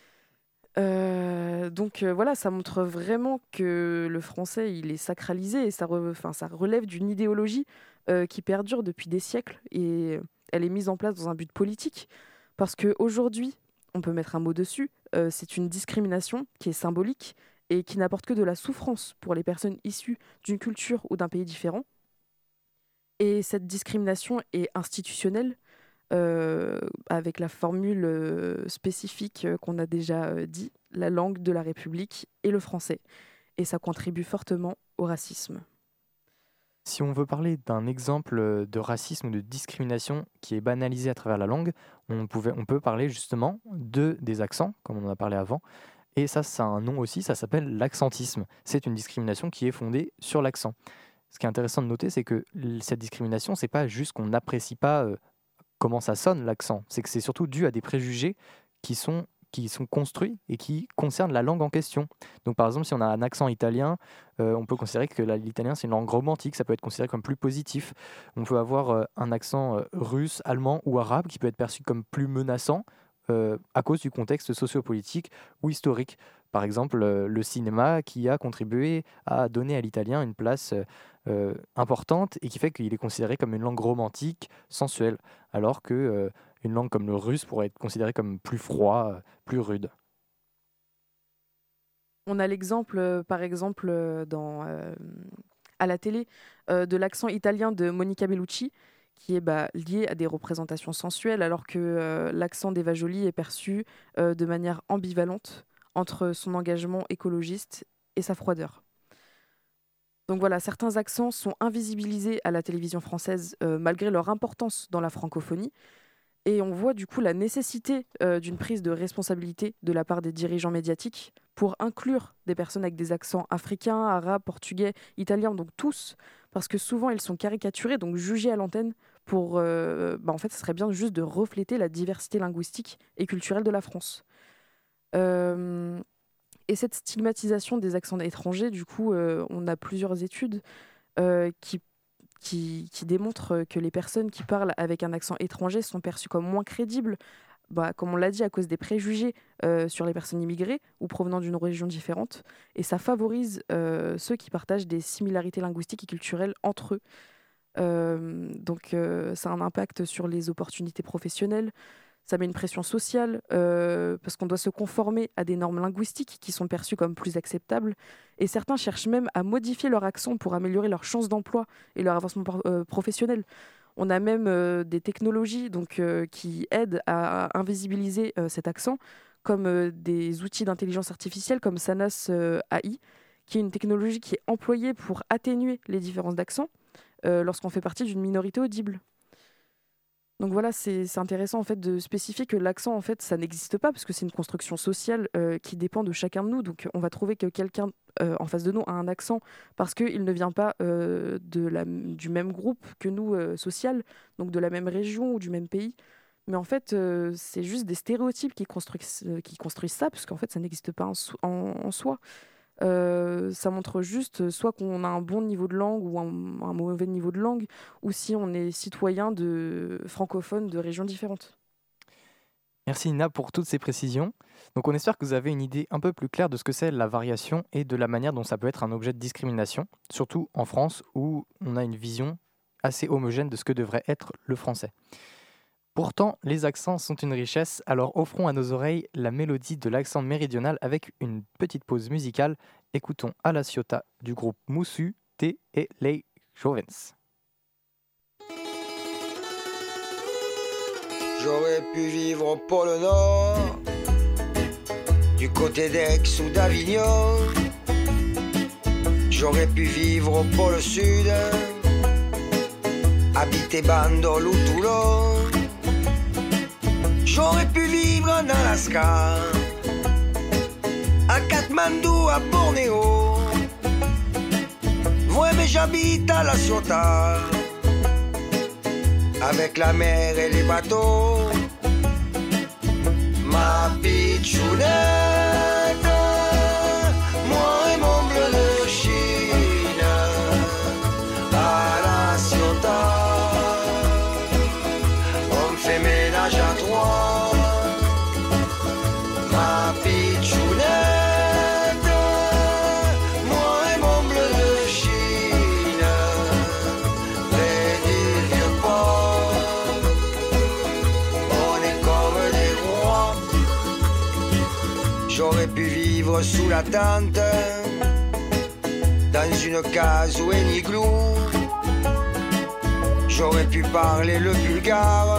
Speaker 6: Donc voilà, ça montre vraiment que le français il est sacralisé et ça relève d'une idéologie qui perdure depuis des siècles et elle est mise en place dans un but politique parce qu'aujourd'hui, on peut mettre un mot dessus, c'est une discrimination qui est symbolique et qui n'apporte que de la souffrance pour les personnes issues d'une culture ou d'un pays différent. Et cette discrimination est institutionnelle avec la formule spécifique qu'on a déjà dit, la langue de la République et le français. Et ça contribue fortement au racisme.
Speaker 3: Si on veut parler d'un exemple de racisme ou de discrimination qui est banalisé à travers la langue, on peut parler justement des accents, comme on en a parlé avant. Et ça a un nom aussi, ça s'appelle l'accentisme. C'est une discrimination qui est fondée sur l'accent. Ce qui est intéressant de noter, c'est que cette discrimination, c'est pas juste qu'on n'apprécie pas comment ça sonne l'accent, c'est que c'est surtout dû à des préjugés qui sont construits et qui concernent la langue en question. Donc par exemple, si on a un accent italien, on peut considérer que l'italien c'est une langue romantique, ça peut être considéré comme plus positif. On peut avoir un accent russe, allemand ou arabe qui peut être perçu comme plus menaçant à cause du contexte sociopolitique ou historique. Par exemple, le cinéma qui a contribué à donner à l'italien une place importante et qui fait qu'il est considéré comme une langue romantique, sensuelle, alors que une langue comme le russe pourrait être considérée comme plus froid, plus rude.
Speaker 6: On a l'exemple, par exemple, à la télé, de l'accent italien de Monica Bellucci, qui est lié à des représentations sensuelles, alors que l'accent d'Eva Joly est perçu de manière ambivalente entre son engagement écologiste et sa froideur. Donc voilà, certains accents sont invisibilisés à la télévision française malgré leur importance dans la francophonie. Et on voit du coup la nécessité d'une prise de responsabilité de la part des dirigeants médiatiques pour inclure des personnes avec des accents africains, arabes, portugais, italiens, donc tous, parce que souvent ils sont caricaturés, donc jugés à l'antenne pour... en fait, ce serait bien juste de refléter la diversité linguistique et culturelle de la France. Et cette stigmatisation des accents étrangers, du coup, on a plusieurs études qui démontrent que les personnes qui parlent avec un accent étranger sont perçues comme moins crédibles, comme on l'a dit, à cause des préjugés sur les personnes immigrées ou provenant d'une région différente. Et ça favorise ceux qui partagent des similarités linguistiques et culturelles entre eux. Donc ça a un impact sur les opportunités professionnelles. Ça met une pression sociale parce qu'on doit se conformer à des normes linguistiques qui sont perçues comme plus acceptables. Et certains cherchent même à modifier leur accent pour améliorer leurs chances d'emploi et leur avancement professionnel. On a même des technologies qui aident à invisibiliser cet accent, comme des outils d'intelligence artificielle comme Sanas AI, qui est une technologie qui est employée pour atténuer les différences d'accent lorsqu'on fait partie d'une minorité audible. Donc voilà, c'est intéressant en fait de spécifier que l'accent en fait ça n'existe pas parce que c'est une construction sociale qui dépend de chacun de nous. Donc on va trouver que quelqu'un en face de nous a un accent parce qu'il ne vient pas du même groupe que nous social, donc de la même région ou du même pays. Mais en fait c'est juste des stéréotypes qui construisent ça parce qu'en fait ça n'existe pas en soi. Ça montre juste soit qu'on a un bon niveau de langue ou un mauvais niveau de langue, ou si on est citoyen francophone de régions différentes.
Speaker 3: Merci Nina pour toutes ces précisions. Donc on espère que vous avez une idée un peu plus claire de ce que c'est la variation et de la manière dont ça peut être un objet de discrimination, surtout en France où on a une vision assez homogène de ce que devrait être le français. Pourtant, les accents sont une richesse, alors offrons à nos oreilles la mélodie de l'accent méridional avec une petite pause musicale. Écoutons A La Ciotat du groupe Moussu, T et les Jovens.
Speaker 9: J'aurais pu vivre au pôle Nord, du côté d'Aix ou d'Avignon. J'aurais pu vivre au pôle Sud, habiter Bandol ou Toulon. J'aurais pu vivre en Alaska, à Katmandou, à Bornéo. Ouais, mais j'habite à La Ciotat, avec la mer et les bateaux. Ma pitchounette, moi et mon bleu de Chine, à La Ciotat, on me fait ménage à trois. Ma pitchounette, moi et mon bleu de Chine, près du vieux port, on est comme des rois. J'aurais pu vivre sous la tente, dans une case ou un igloo. J'aurais pu parler le bulgare,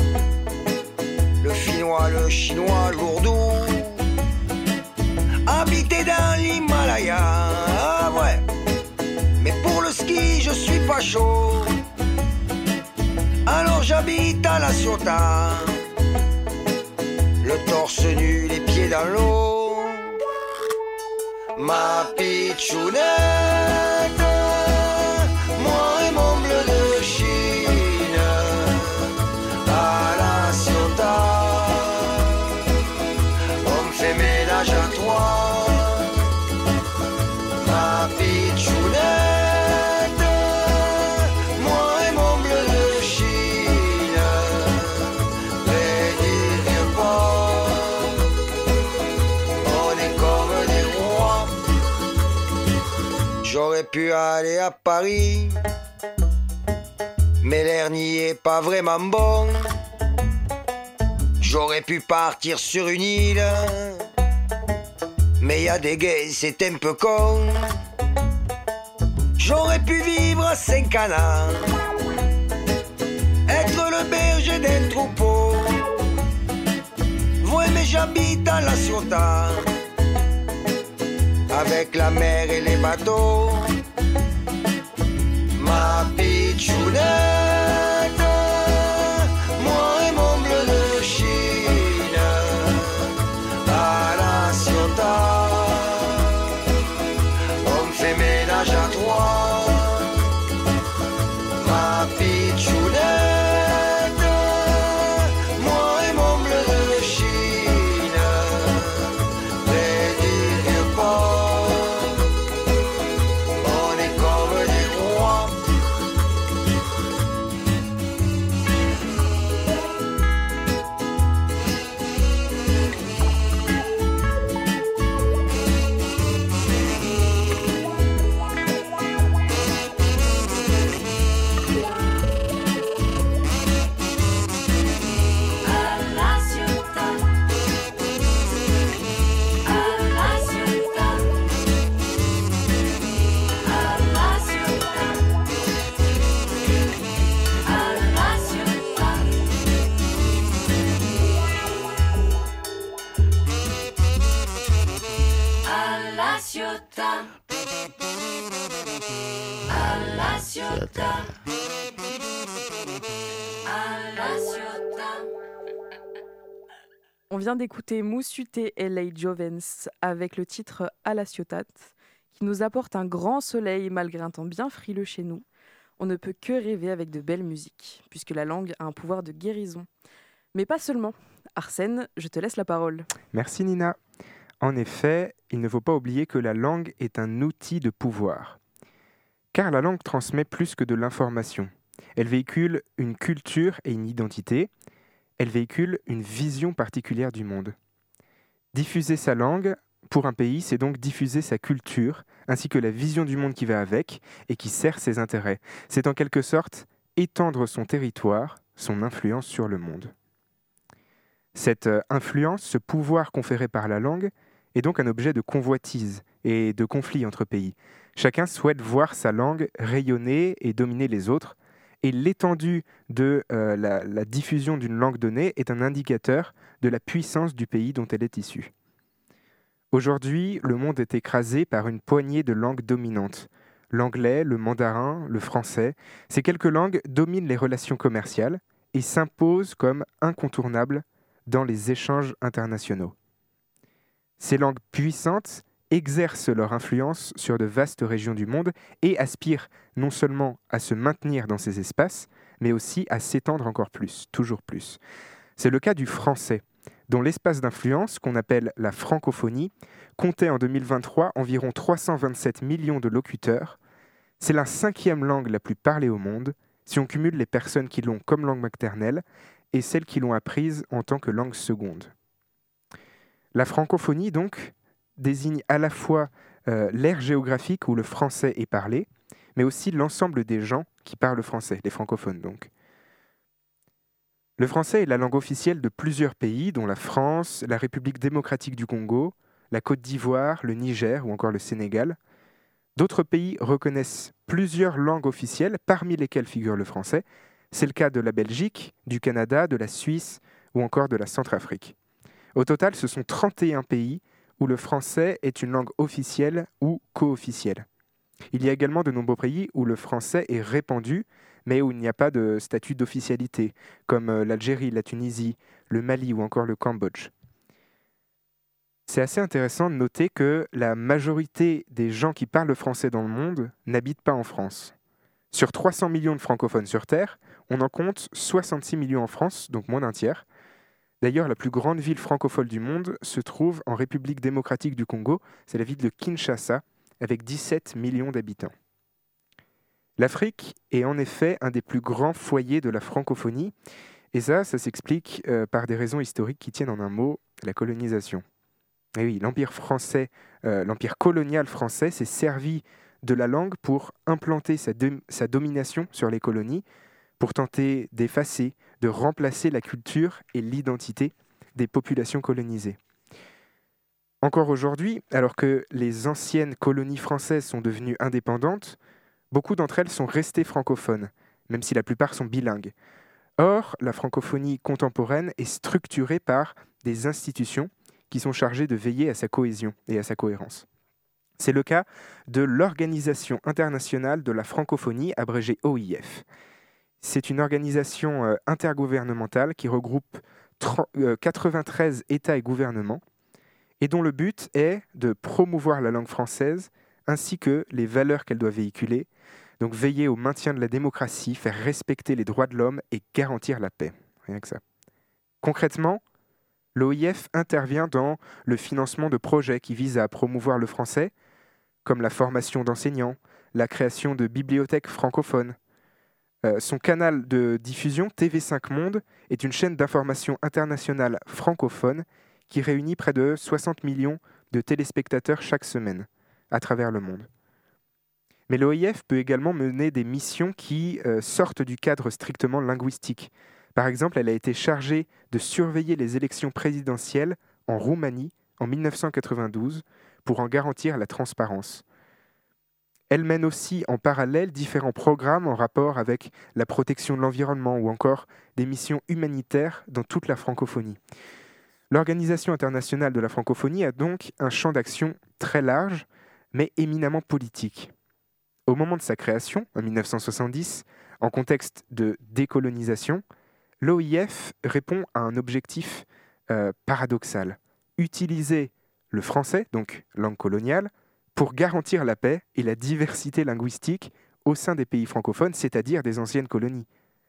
Speaker 9: le finnois, le chinois, l'ourdou. Habiter dans l'Himalaya, ah ouais. Mais pour le ski, je suis pas chaud. Alors j'habite à La Ciotat, le torse nu, les pieds dans l'eau. Ma pitchounette, moi et mon bleu de Chine, à La Ciotat, on me fait ménage à trois. Ma pitchounette, moi et mon bleu de Chine, près du vieux port, on est comme des rois. J'aurais pu aller à Paris, mais l'air n'y est pas vraiment bon. J'aurais pu partir sur une île, mais y a des gays, c'est un peu con. J'aurais pu vivre à Saint-Canard, le berger d'un troupeau. Voi, mais j'habite à La Ciotat, avec la mer et les bateaux. Ma pitchounette, moi et mon bleu de Chine, à La Ciotat, on fait ménage à trois. Ma pitchounette, moi et mon bleu de Chine, près du vieux port, on est comme des rois.
Speaker 6: On vient d'écouter Moussuté et Lei Jovens avec le titre À la Ciotat, qui nous apporte un grand soleil malgré un temps bien frileux chez nous. On ne peut que rêver avec de belles musiques, puisque la langue a un pouvoir de guérison. Mais pas seulement. Arsène, je te laisse la parole.
Speaker 5: Merci Nina. En effet, il ne faut pas oublier que la langue est un outil de pouvoir. Car la langue transmet plus que de l'information. Elle véhicule une culture et une identité. Elle véhicule une vision particulière du monde. Diffuser sa langue, pour un pays, c'est donc diffuser sa culture, ainsi que la vision du monde qui va avec et qui sert ses intérêts. C'est en quelque sorte étendre son territoire, son influence sur le monde. Cette influence, ce pouvoir conféré par la langue, est donc un objet de convoitise et de conflit entre pays. Chacun souhaite voir sa langue rayonner et dominer les autres, et l'étendue de la diffusion d'une langue donnée est un indicateur de la puissance du pays dont elle est issue. Aujourd'hui, le monde est écrasé par une poignée de langues dominantes. L'anglais, le mandarin, le français, ces quelques langues dominent les relations commerciales et s'imposent comme incontournables dans les échanges internationaux. Ces langues puissantes exercent leur influence sur de vastes régions du monde et aspirent non seulement à se maintenir dans ces espaces, mais aussi à s'étendre encore plus, toujours plus. C'est le cas du français, dont l'espace d'influence, qu'on appelle la francophonie, comptait en 2023 environ 327 millions de locuteurs. C'est la 5e langue la plus parlée au monde, si on cumule les personnes qui l'ont comme langue maternelle et celles qui l'ont apprise en tant que langue seconde. La francophonie, donc, désigne à la fois l'aire géographique où le français est parlé, mais aussi l'ensemble des gens qui parlent français, les francophones donc. Le français est la langue officielle de plusieurs pays, dont la France, la République démocratique du Congo, la Côte d'Ivoire, le Niger ou encore le Sénégal. D'autres pays reconnaissent plusieurs langues officielles, parmi lesquelles figure le français. C'est le cas de la Belgique, du Canada, de la Suisse ou encore de la Centrafrique. Au total, ce sont 31 pays où le français est une langue officielle ou co-officielle. Il y a également de nombreux pays où le français est répandu, mais où il n'y a pas de statut d'officialité, comme l'Algérie, la Tunisie, le Mali ou encore le Cambodge. C'est assez intéressant de noter que la majorité des gens qui parlent français dans le monde n'habitent pas en France. Sur 300 millions de francophones sur Terre, on en compte 66 millions en France, donc moins d'un tiers. D'ailleurs, la plus grande ville francophone du monde se trouve en République démocratique du Congo, c'est la ville de Kinshasa, avec 17 millions d'habitants. L'Afrique est en effet un des plus grands foyers de la francophonie, et ça s'explique par des raisons historiques qui tiennent en un mot, la colonisation. Et oui, l'Empire colonial français s'est servi de la langue pour implanter sa domination sur les colonies, pour tenter d'effacer, de remplacer la culture et l'identité des populations colonisées. Encore aujourd'hui, alors que les anciennes colonies françaises sont devenues indépendantes, beaucoup d'entre elles sont restées francophones, même si la plupart sont bilingues. Or, la francophonie contemporaine est structurée par des institutions qui sont chargées de veiller à sa cohésion et à sa cohérence. C'est le cas de l'Organisation internationale de la francophonie, abrégée OIF. C'est une organisation intergouvernementale qui regroupe 93 États et gouvernements et dont le but est de promouvoir la langue française ainsi que les valeurs qu'elle doit véhiculer, donc veiller au maintien de la démocratie, faire respecter les droits de l'homme et garantir la paix. Rien que ça. Concrètement, l'OIF intervient dans le financement de projets qui visent à promouvoir le français, comme la formation d'enseignants, la création de bibliothèques francophones. Son canal de diffusion, TV5 Monde, est une chaîne d'information internationale francophone qui réunit près de 60 millions de téléspectateurs chaque semaine à travers le monde. Mais l'OIF peut également mener des missions qui sortent du cadre strictement linguistique. Par exemple, elle a été chargée de surveiller les élections présidentielles en Roumanie en 1992 pour en garantir la transparence. Elle mène aussi en parallèle différents programmes en rapport avec la protection de l'environnement ou encore des missions humanitaires dans toute la francophonie. L'Organisation internationale de la francophonie a donc un champ d'action très large, mais éminemment politique. Au moment de sa création, en 1970, en contexte de décolonisation, l'OIF répond à un objectif paradoxal. Utiliser le français, donc langue coloniale, pour garantir la paix et la diversité linguistique au sein des pays francophones, c'est-à-dire des anciennes colonies.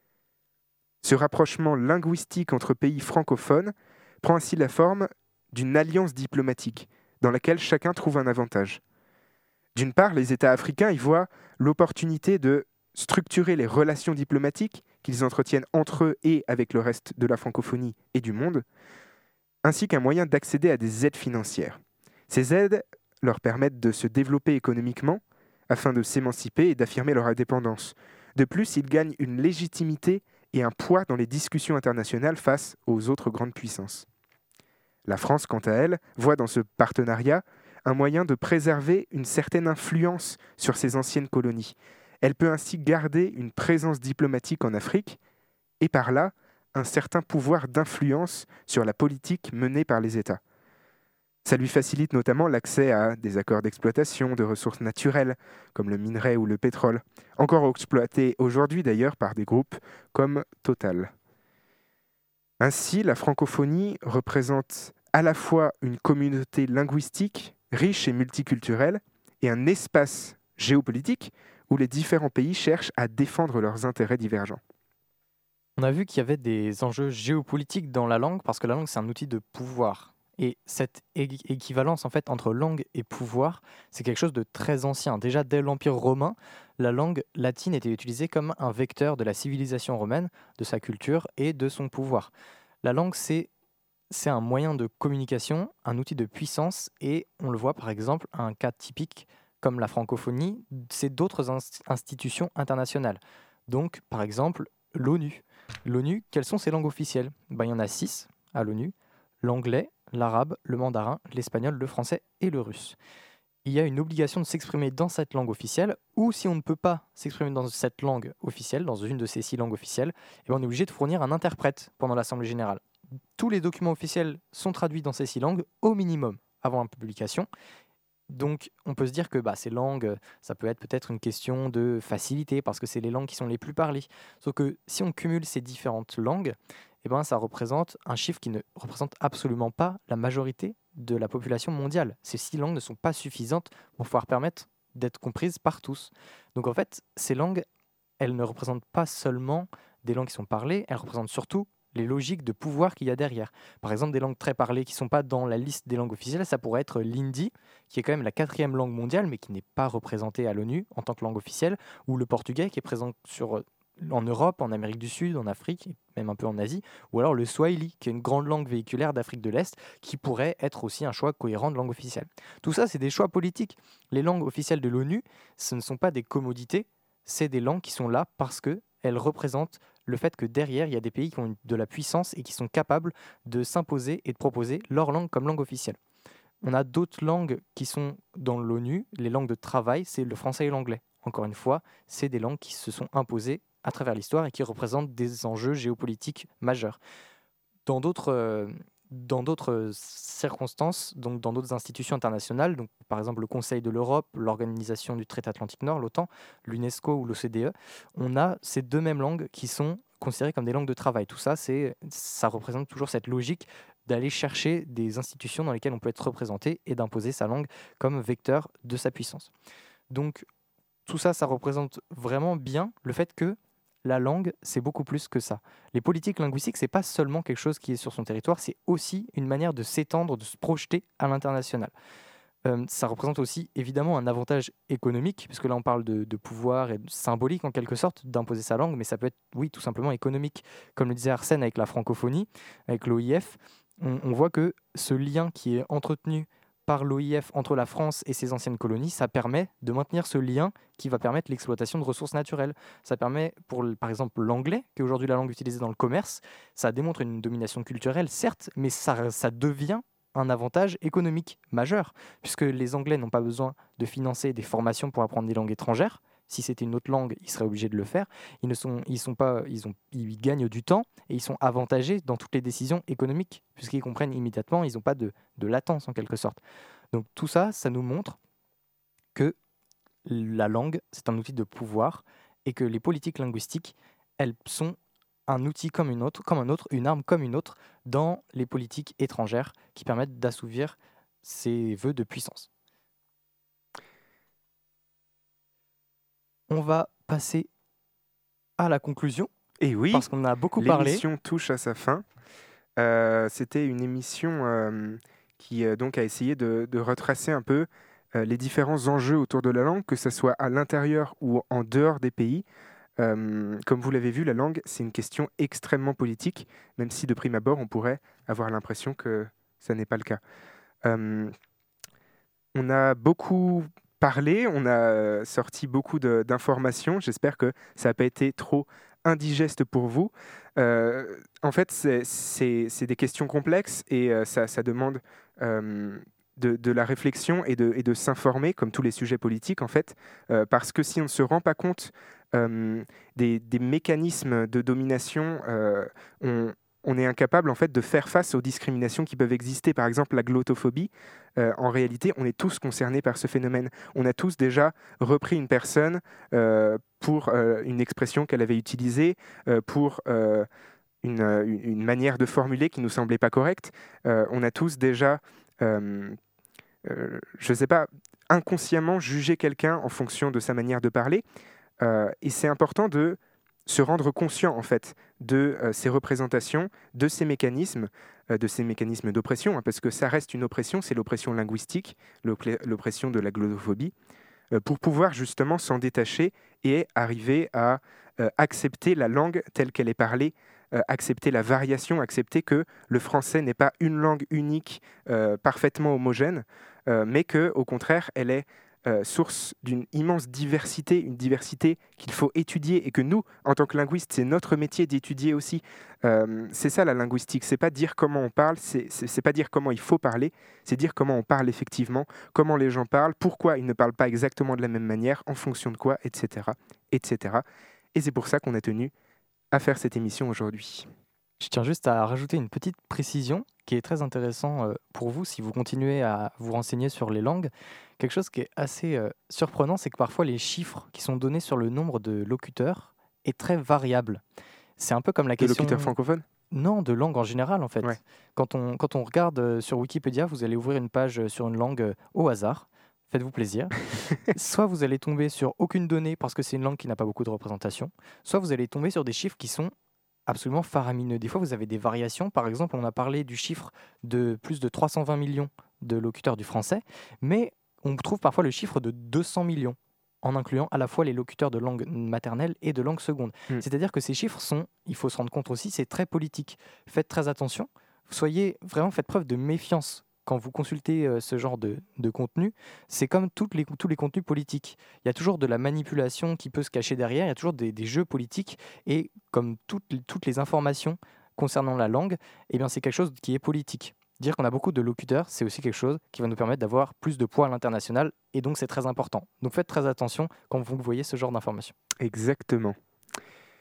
Speaker 5: Ce rapprochement linguistique entre pays francophones prend ainsi la forme d'une alliance diplomatique dans laquelle chacun trouve un avantage. D'une part, les États africains y voient l'opportunité de structurer les relations diplomatiques qu'ils entretiennent entre eux et avec le reste de la francophonie et du monde, ainsi qu'un moyen d'accéder à des aides financières. Ces aides leur permettent de se développer économiquement afin de s'émanciper et d'affirmer leur indépendance. De plus, ils gagnent une légitimité et un poids dans les discussions internationales face aux autres grandes puissances. La France, quant à elle, voit dans ce partenariat un moyen de préserver une certaine influence sur ses anciennes colonies. Elle peut ainsi garder une présence diplomatique en Afrique et par là un certain pouvoir d'influence sur la politique menée par les États. Ça lui facilite notamment l'accès à des accords d'exploitation de ressources naturelles, comme le minerai ou le pétrole, encore exploités aujourd'hui d'ailleurs par des groupes comme Total. Ainsi, la francophonie représente à la fois une communauté linguistique riche et multiculturelle et un espace géopolitique où les différents pays cherchent à défendre leurs intérêts divergents.
Speaker 3: On a vu qu'il y avait des enjeux géopolitiques dans la langue parce que la langue, c'est un outil de pouvoir. Et cette équivalence en fait entre langue et pouvoir, c'est quelque chose de très ancien. Déjà dès l'Empire romain, la langue latine était utilisée comme un vecteur de la civilisation romaine, de sa culture et de son pouvoir. La langue, c'est un moyen de communication, un outil de puissance, et on le voit par exemple, un cas typique comme la francophonie, c'est d'autres institutions internationales. Donc par exemple, l'ONU. L'ONU, quelles sont ses langues officielles ? Il y en a 6 à l'ONU, l'anglais, l'arabe, le mandarin, l'espagnol, le français et le russe. Il y a une obligation de s'exprimer dans cette langue officielle, ou si on ne peut pas s'exprimer dans cette langue officielle, dans une de ces 6 langues officielles, on est obligé de fournir un interprète pendant l'Assemblée générale. Tous les documents officiels sont traduits dans ces 6 langues, au minimum, avant la publication. Donc on peut se dire que ces langues, ça peut être peut-être une question de facilité, parce que c'est les langues qui sont les plus parlées. Sauf que si on cumule ces différentes langues, ça représente un chiffre qui ne représente absolument pas la majorité de la population mondiale. Ces 6 langues ne sont pas suffisantes pour pouvoir permettre d'être comprises par tous. Donc en fait, ces langues, elles ne représentent pas seulement des langues qui sont parlées, elles représentent surtout les logiques de pouvoir qu'il y a derrière. Par exemple, des langues très parlées qui ne sont pas dans la liste des langues officielles, ça pourrait être l'hindi, qui est quand même la 4e langue mondiale, mais qui n'est pas représentée à l'ONU en tant que langue officielle, ou le portugais, qui est présent en Europe, en Amérique du Sud, en Afrique, et même un peu en Asie, ou alors le swahili, qui est une grande langue véhiculaire d'Afrique de l'Est, qui pourrait être aussi un choix cohérent de langue officielle. Tout ça, c'est des choix politiques. Les langues officielles de l'ONU, ce ne sont pas des commodités, c'est des langues qui sont là parce qu'elles représentent le fait que derrière, il y a des pays qui ont de la puissance et qui sont capables de s'imposer et de proposer leur langue comme langue officielle. On a d'autres langues qui sont dans l'ONU, les langues de travail, c'est le français et l'anglais. Encore une fois, c'est des langues qui se sont imposées à travers l'histoire et qui représentent des enjeux géopolitiques majeurs. Dans d'autres circonstances, donc dans d'autres institutions internationales, donc par exemple le Conseil de l'Europe, l'Organisation du traité Atlantique Nord, l'OTAN, l'UNESCO ou l'OCDE, on a ces deux mêmes langues qui sont considérées comme des langues de travail. Tout ça, ça représente toujours cette logique d'aller chercher des institutions dans lesquelles on peut être représenté et d'imposer sa langue comme vecteur de sa puissance. Donc tout ça, ça représente vraiment bien le fait que la langue, c'est beaucoup plus que ça. Les politiques linguistiques, c'est pas seulement quelque chose qui est sur son territoire, c'est aussi une manière de s'étendre, de se projeter à l'international. Ça représente aussi évidemment un avantage économique, puisque là on parle de pouvoir et de symbolique en quelque sorte d'imposer sa langue, mais ça peut être, oui, tout simplement économique. Comme le disait Arsène avec la francophonie, avec l'OIF, on voit que ce lien qui est entretenu par l'OIF entre la France et ses anciennes colonies, ça permet de maintenir ce lien qui va permettre l'exploitation de ressources naturelles. Ça permet, par exemple, l'anglais, qui est aujourd'hui la langue utilisée dans le commerce, ça démontre une domination culturelle, certes, mais ça devient un avantage économique majeur, puisque les Anglais n'ont pas besoin de financer des formations pour apprendre des langues étrangères. Si c'était une autre langue, ils seraient obligés de le faire. Ils gagnent du temps et ils sont avantagés dans toutes les décisions économiques, puisqu'ils comprennent immédiatement, ils n'ont pas de latence en quelque sorte. Donc tout ça, ça nous montre que la langue, c'est un outil de pouvoir et que les politiques linguistiques, elles sont un outil comme un autre, une arme comme une autre dans les politiques étrangères qui permettent d'assouvir ces vœux de puissance. On va passer à la conclusion.
Speaker 5: Et oui,
Speaker 3: parce qu'on a beaucoup parlé.
Speaker 5: L'émission touche à sa fin. C'était une émission qui donc a essayé de retracer un peu les différents enjeux autour de la langue, que ce soit à l'intérieur ou en dehors des pays. Comme vous l'avez vu, la langue, c'est une question extrêmement politique, même si de prime abord, on pourrait avoir l'impression que ça n'est pas le cas. On a beaucoup parlé, on a sorti beaucoup d'informations. J'espère que ça n'a pas été trop indigeste pour vous. En fait, c'est des questions complexes et ça demande de la réflexion et de s'informer, comme tous les sujets politiques, en fait, parce que si on ne se rend pas compte des mécanismes de domination, on est incapable en fait de faire face aux discriminations qui peuvent exister. Par exemple, la glottophobie, en réalité, on est tous concernés par ce phénomène. On a tous déjà repris une personne pour une expression qu'elle avait utilisée, pour une manière de formuler qui ne nous semblait pas correcte. On a tous déjà, je ne sais pas, inconsciemment jugé quelqu'un en fonction de sa manière de parler. Et c'est important de se rendre conscient en fait de ces représentations, de ces mécanismes d'oppression, hein, parce que ça reste une oppression, c'est l'oppression linguistique, l'oppression de la glottophobie, pour pouvoir justement s'en détacher et arriver à accepter la langue telle qu'elle est parlée, accepter la variation, accepter que le français n'est pas une langue unique, parfaitement homogène, mais que au contraire, elle est source d'une immense diversité, une diversité qu'il faut étudier et que nous, en tant que linguistes, c'est notre métier d'étudier aussi. C'est ça la linguistique, c'est pas dire comment on parle, c'est pas dire comment il faut parler, c'est dire comment on parle effectivement, comment les gens parlent, pourquoi ils ne parlent pas exactement de la même manière, en fonction de quoi, etc. etc. Et c'est pour ça qu'on a tenu à faire cette émission aujourd'hui.
Speaker 3: Je tiens juste à rajouter une petite précision qui est très intéressant pour vous si vous continuez à vous renseigner sur les langues. Quelque chose qui est assez surprenant, c'est que parfois les chiffres qui sont donnés sur le nombre de locuteurs est très variable. C'est un peu comme la question...
Speaker 5: De locuteurs francophones ?
Speaker 3: Non, de langue en général en fait.
Speaker 5: Ouais.
Speaker 3: Quand on regarde sur Wikipédia, vous allez ouvrir une page sur une langue au hasard. Faites-vous plaisir. Soit vous allez tomber sur aucune donnée parce que c'est une langue qui n'a pas beaucoup de représentation, soit vous allez tomber sur des chiffres qui sont absolument faramineux. Des fois, vous avez des variations. Par exemple, on a parlé du chiffre de plus de 320 millions de locuteurs du français, mais on trouve parfois le chiffre de 200 millions, en incluant à la fois les locuteurs de langue maternelle et de langue seconde. C'est-à-dire que ces chiffres sont, il faut se rendre compte aussi, c'est très politique. Faites très attention. Faites preuve de méfiance quand vous consultez ce genre de contenu. C'est comme tous les contenus politiques. Il y a toujours de la manipulation qui peut se cacher derrière, il y a toujours des jeux politiques, et comme toutes les informations concernant la langue, eh bien, c'est quelque chose qui est politique. Dire qu'on a beaucoup de locuteurs, c'est aussi quelque chose qui va nous permettre d'avoir plus de poids à l'international, et donc c'est très important. Donc faites très attention quand vous voyez ce genre d'informations.
Speaker 5: Exactement.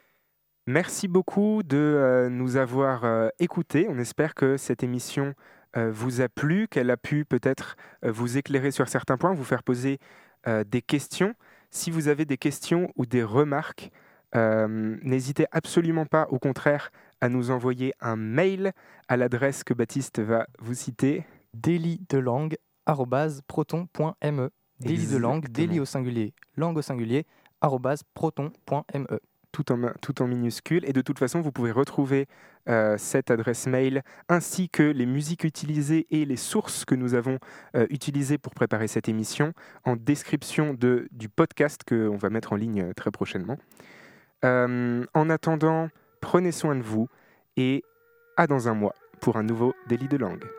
Speaker 5: Merci beaucoup de nous avoir écoutés. On espère que cette émission vous a plu, qu'elle a pu peut-être vous éclairer sur certains points, vous faire poser des questions. Si vous avez des questions ou des remarques, n'hésitez absolument pas, au contraire, à nous envoyer un mail à l'adresse que Baptiste va vous citer.
Speaker 3: dailydelangue@proton.me. Daily de langue, daily au singulier, langue au singulier, @proton.me.
Speaker 5: Tout en minuscule. Et de toute façon, vous pouvez retrouver cette adresse mail ainsi que les musiques utilisées et les sources que nous avons utilisées pour préparer cette émission en description du podcast qu'on va mettre en ligne très prochainement. En attendant, prenez soin de vous et à dans un mois pour un nouveau Daily de langue.